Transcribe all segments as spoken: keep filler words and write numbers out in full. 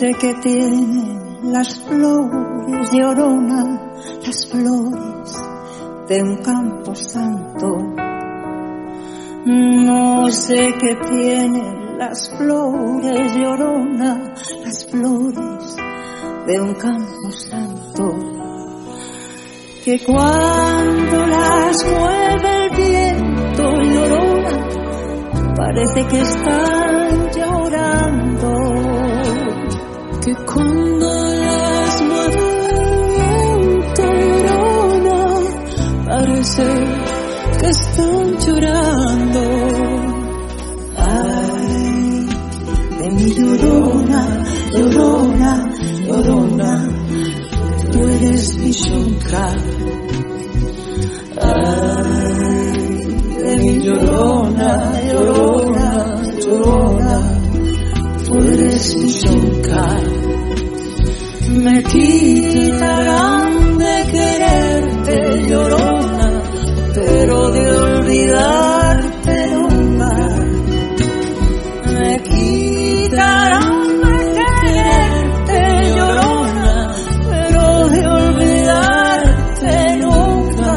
sé qué tienen las flores, llorona, las flores de un campo santo. No sé qué tienen las flores, llorona, las flores de un campo santo, que cuando las mueve el viento, llorona, parece que están llorando. Que cuando las mueve el viento, llorona, parece que están llorando. Ay, de mi llorona, llorona, llorona, tú eres mi yunca. Ay, de mi llorona, llorona, llorona, tú eres mi yunca. Me quitarán de quererte, llorona, pero de olvidarte nunca. Me quitarán de quererte, llorona, pero de olvidarte nunca.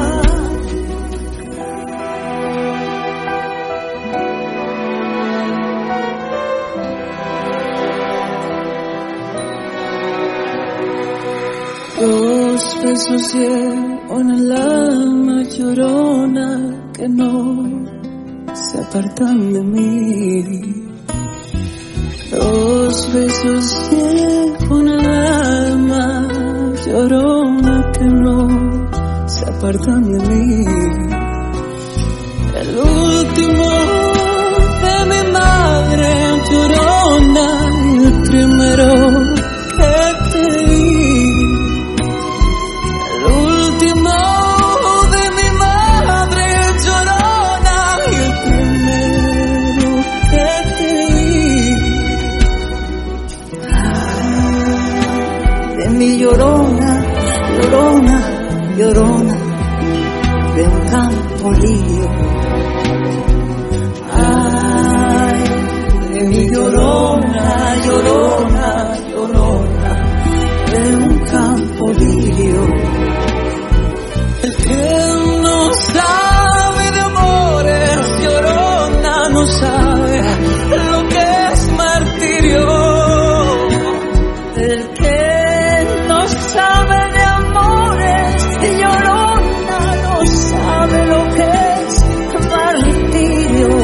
Dos besos llevan el alma, llorona, que no se apartan de mí. Dos besos llevan el alma, llorona, que no se apartan de mí. El último de mi madre, llorona, y el primero que te di. Mi llorona, llorona, llorona, de un campo lirio. Ay, de mi llorona, llorona, llorona, de un campo lirio. El que no sabe de amores, llorona, no sabe lo que es martirio. El que no sabe de amores, llorona, no sabe lo que es martirio.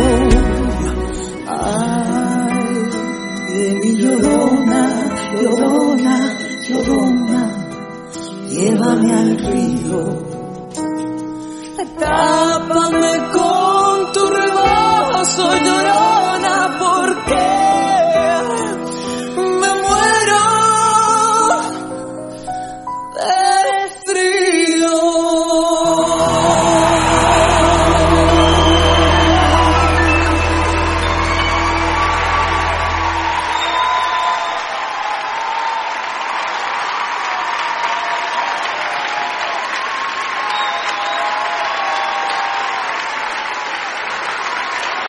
Ay, de mi llorona, llorona, llorona, llévame al río. Tápame con tu regazo, llorona.